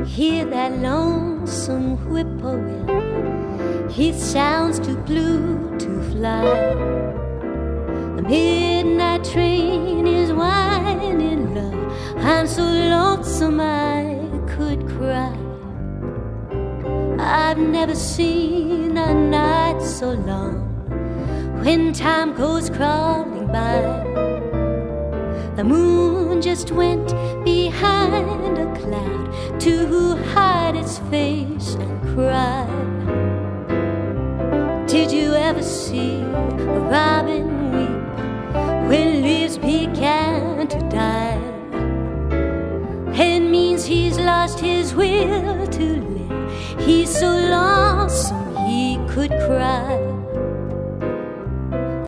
Hear that lonesome whippoorwill, he sounds too blue to fly. The midnight train is whining love, I'm so lonesome I could cry. I've never seen a night so long when time goes crawling by. The moon just went behind a cloud to hide its face and cry. Did you ever see a robin weep when leaves began to die? It means he's lost his will to live. He's so lonesome he could cry.